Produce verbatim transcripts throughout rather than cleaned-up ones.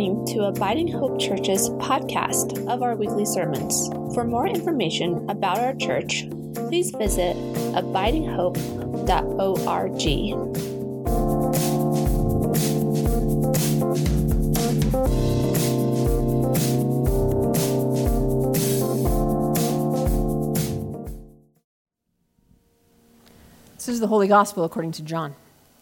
listening to Abiding Hope Church's podcast of our weekly sermons. For more information about our church, please visit abiding hope dot org. This is the Holy Gospel according to John.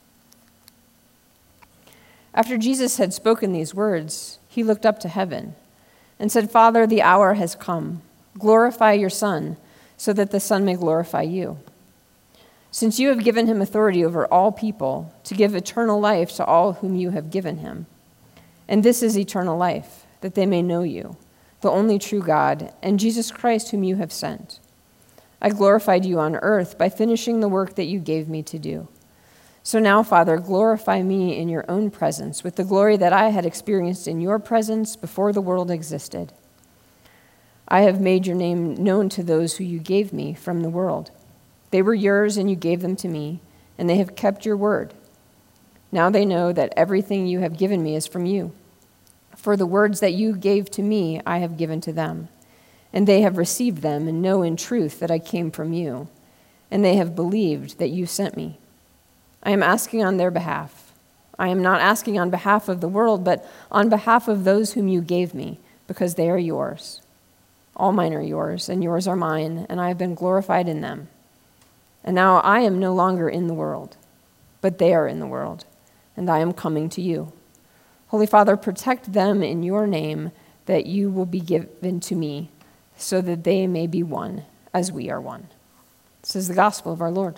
After Jesus had spoken these words, he looked up to heaven and said, "Father, the hour has come. Glorify your Son, so that the Son may glorify you. Since you have given him authority over all people, to give eternal life to all whom you have given him. And this is eternal life, that they may know you, the only true God, and Jesus Christ whom you have sent. I glorified you on earth by finishing the work that you gave me to do. So now, Father, glorify me in your own presence with the glory that I had experienced in your presence before the world existed. I have made your name known to those who you gave me from the world. They were yours and you gave them to me, and they have kept your word. Now they know that everything you have given me is from you. For the words that you gave to me I have given to them, and they have received them and know in truth that I came from you, and they have believed that you sent me. I am asking on their behalf. I am not asking on behalf of the world, but on behalf of those whom you gave me, because they are yours. All mine are yours, and yours are mine, and I have been glorified in them. And now I am no longer in the world, but they are in the world, and I am coming to you. Holy Father, protect them in your name that you will be given to me, so that they may be one, as we are one." This is the gospel of our Lord.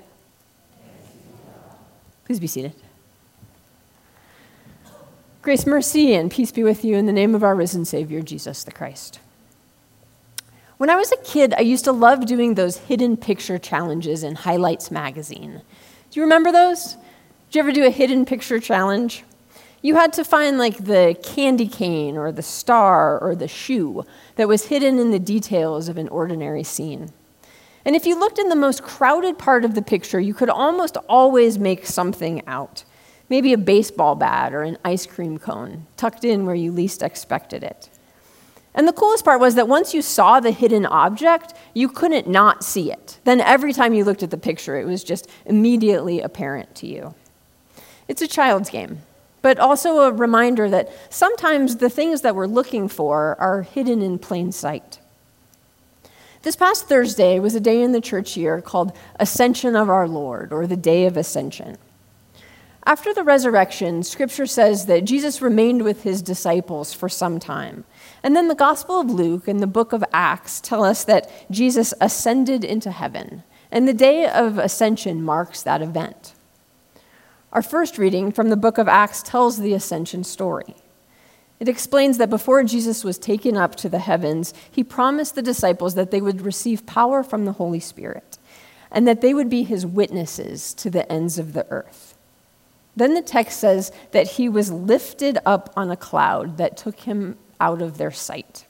Please be seated. Grace, mercy, and peace be with you in the name of our risen Savior, Jesus the Christ. When I was a kid, I used to love doing those hidden picture challenges in Highlights magazine. Do you remember those? Did you ever do a hidden picture challenge? You had to find like the candy cane or the star or the shoe that was hidden in the details of an ordinary scene. And if you looked in the most crowded part of the picture, you could almost always make something out. Maybe a baseball bat or an ice cream cone tucked in where you least expected it. And the coolest part was that once you saw the hidden object, you couldn't not see it. Then every time you looked at the picture, it was just immediately apparent to you. It's a child's game, but also a reminder that sometimes the things that we're looking for are hidden in plain sight. This past Thursday was a day in the church year called Ascension of our Lord, or the Day of Ascension. After the resurrection, Scripture says that Jesus remained with his disciples for some time. And then the Gospel of Luke and the book of Acts tell us that Jesus ascended into heaven, and the Day of Ascension marks that event. Our first reading from the book of Acts tells the ascension story. It explains that before Jesus was taken up to the heavens, he promised the disciples that they would receive power from the Holy Spirit and that they would be his witnesses to the ends of the earth. Then the text says that he was lifted up on a cloud that took him out of their sight.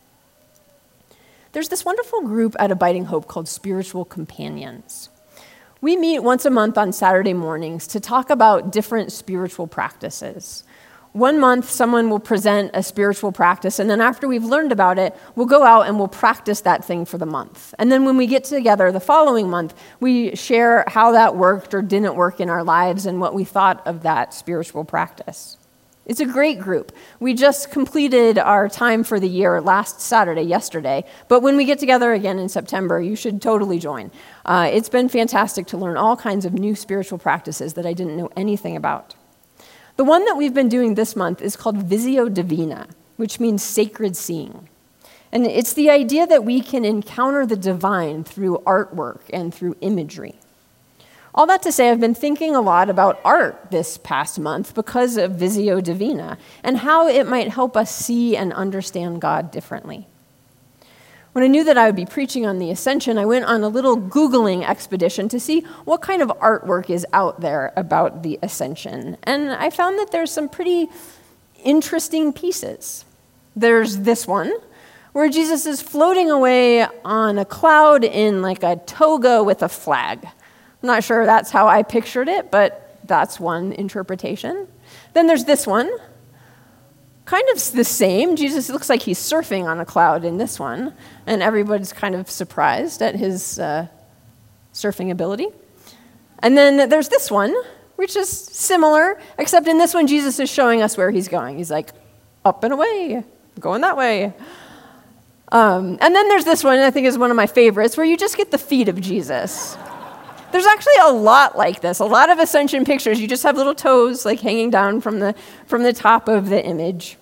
There's this wonderful group at Abiding Hope called Spiritual Companions. We meet once a month on Saturday mornings to talk about different spiritual practices. One month, someone will present a spiritual practice, and then after we've learned about it, we'll go out and we'll practice that thing for the month. And then when we get together the following month, we share how that worked or didn't work in our lives and what we thought of that spiritual practice. It's a great group. We just completed our time for the year last Saturday, yesterday, but when we get together again in September, you should totally join. Uh, it's been fantastic to learn all kinds of new spiritual practices that I didn't know anything about. The one that we've been doing this month is called Visio Divina, which means sacred seeing. And it's the idea that we can encounter the divine through artwork and through imagery. All that to say, I've been thinking a lot about art this past month because of Visio Divina and how it might help us see and understand God differently. When I knew that I would be preaching on the Ascension, I went on a little Googling expedition to see what kind of artwork is out there about the Ascension. And I found that there's some pretty interesting pieces. There's this one, where Jesus is floating away on a cloud in like a toga with a flag. I'm not sure that's how I pictured it, but that's one interpretation. Then there's this one, kind of the same. Jesus looks like he's surfing on a cloud in this one, and everybody's kind of surprised at his uh, surfing ability. And then there's this one, which is similar, except in this one, Jesus is showing us where he's going. He's like, up and away, going that way. Um, and then there's this one, I think is one of my favorites, where you just get the feet of Jesus. There's actually a lot like this. A lot of ascension pictures, you just have little toes like hanging down from the from the top of the image.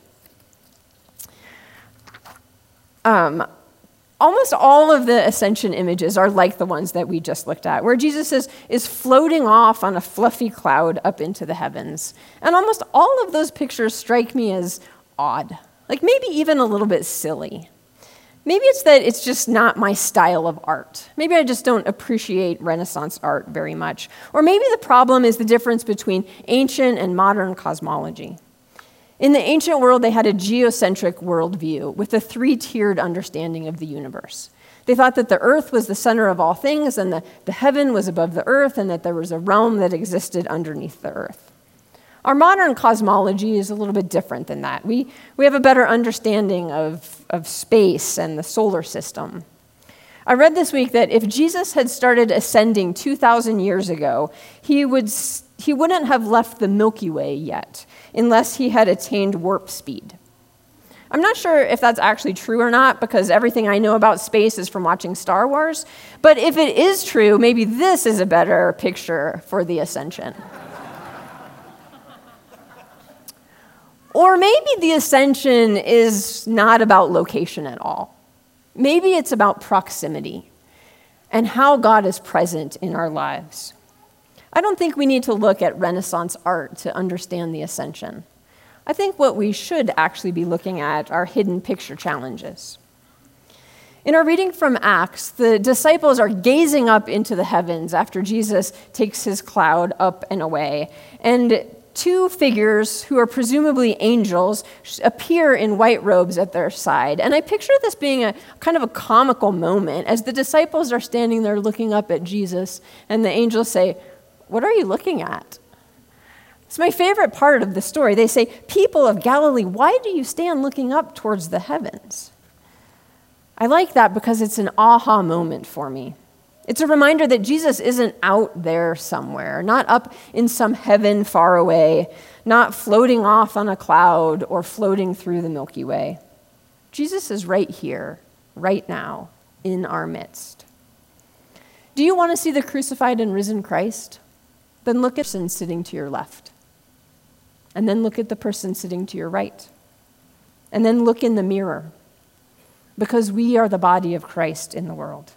Um, almost all of the ascension images are like the ones that we just looked at, where Jesus is, is floating off on a fluffy cloud up into the heavens. And almost all of those pictures strike me as odd, like maybe even a little bit silly. Maybe it's that it's just not my style of art. Maybe I just don't appreciate Renaissance art very much. Or maybe the problem is the difference between ancient and modern cosmology. In the ancient world, they had a geocentric worldview with a three-tiered understanding of the universe. They thought that the earth was the center of all things, and the, the heaven was above the earth, and that there was a realm that existed underneath the earth. Our modern cosmology is a little bit different than that. We, we have a better understanding of, of space and the solar system. I read this week that if Jesus had started ascending two thousand years ago, he, would, he wouldn't have left the Milky Way yet, unless he had attained warp speed. I'm not sure if that's actually true or not, because everything I know about space is from watching Star Wars. But if it is true, maybe this is a better picture for the ascension. Or maybe the ascension is not about location at all. Maybe it's about proximity and how God is present in our lives. I don't think we need to look at Renaissance art to understand the ascension. I think what we should actually be looking at are hidden picture challenges. In our reading from Acts, the disciples are gazing up into the heavens after Jesus takes his cloud up and away, and two figures who are presumably angels appear in white robes at their side. And I picture this being a kind of a comical moment as the disciples are standing there looking up at Jesus, and the angels say, "What are you looking at?" It's my favorite part of the story. They say, "People of Galilee, why do you stand looking up towards the heavens?" I like that because it's an aha moment for me. It's a reminder that Jesus isn't out there somewhere, not up in some heaven far away, not floating off on a cloud or floating through the Milky Way. Jesus is right here, right now, in our midst. Do you want to see the crucified and risen Christ? Then look at the person sitting to your left. And then look at the person sitting to your right. And then look in the mirror, because we are the body of Christ in the world.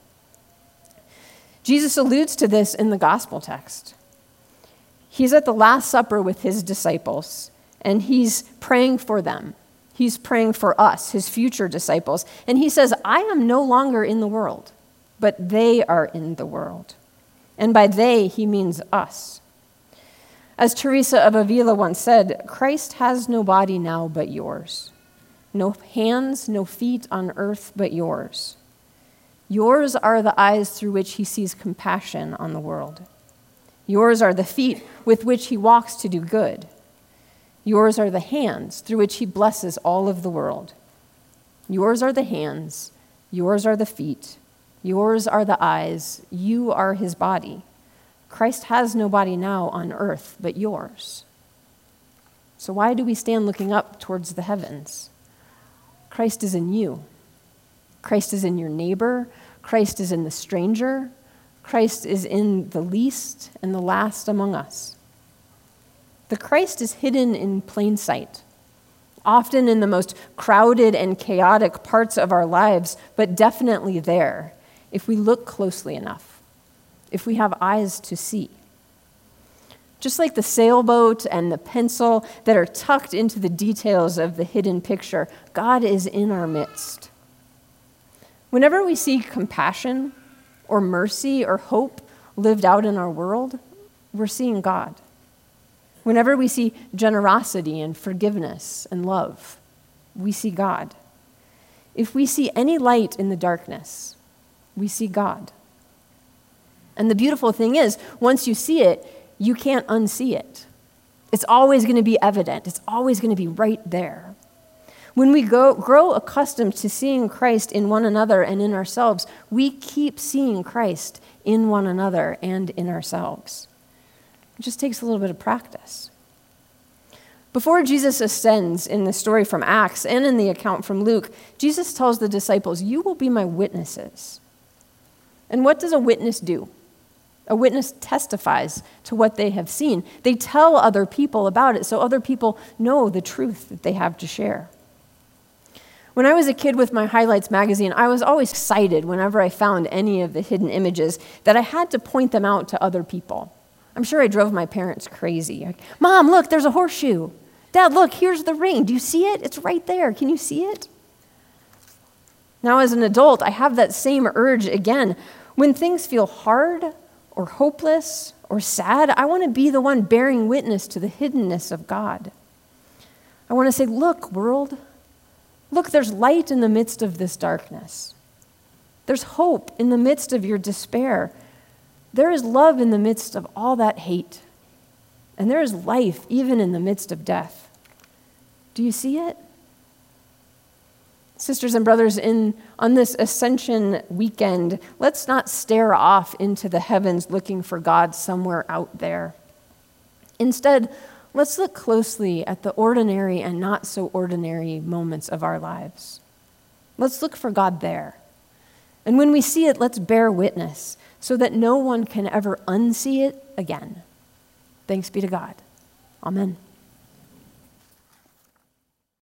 Jesus alludes to this in the gospel text. He's at the Last Supper with his disciples, and he's praying for them. He's praying for us, his future disciples. And he says, "I am no longer in the world, but they are in the world." And by they, he means us. As Teresa of Avila once said, "Christ has no body now but yours. No hands, no feet on earth but yours. Yours are the eyes through which he sees compassion on the world. Yours are the feet with which he walks to do good. Yours are the hands through which he blesses all of the world. Yours are the hands, yours are the feet, yours are the eyes, you are his body. Christ has no body now on earth but yours." So why do we stand looking up towards the heavens? Christ is in you. Christ is in your neighbor. Christ is in the stranger. Christ is in the least and the last among us. The Christ is hidden in plain sight, often in the most crowded and chaotic parts of our lives, but definitely there if we look closely enough, if we have eyes to see. Just like the sailboat and the pencil that are tucked into the details of the hidden picture, God is in our midst. Whenever we see compassion or mercy or hope lived out in our world, we're seeing God. Whenever we see generosity and forgiveness and love, we see God. If we see any light in the darkness, we see God. And the beautiful thing is, once you see it, you can't unsee it. It's always going to be evident. It's always going to be right there. When we go, grow accustomed to seeing Christ in one another and in ourselves, we keep seeing Christ in one another and in ourselves. It just takes a little bit of practice. Before Jesus ascends in the story from Acts and in the account from Luke, Jesus tells the disciples, "You will be my witnesses." And what does a witness do? A witness testifies to what they have seen. They tell other people about it so other people know the truth that they have to share. When I was a kid with my Highlights magazine, I was always excited whenever I found any of the hidden images that I had to point them out to other people. I'm sure I drove my parents crazy. Like, "Mom, look, there's a horseshoe. Dad, look, here's the ring. Do you see it? It's right there. Can you see it?" Now, as an adult, I have that same urge again. When things feel hard or hopeless or sad, I want to be the one bearing witness to the hiddenness of God. I want to say, "Look, world. Look, there's light in the midst of this darkness. There's hope in the midst of your despair. There is love in the midst of all that hate. And there is life even in the midst of death." Do you see it? Sisters and brothers, in, on this Ascension weekend, let's not stare off into the heavens looking for God somewhere out there. Instead, let's look closely at the ordinary and not so ordinary moments of our lives. Let's look for God there. And when we see it, let's bear witness so that no one can ever unsee it again. Thanks be to God. Amen.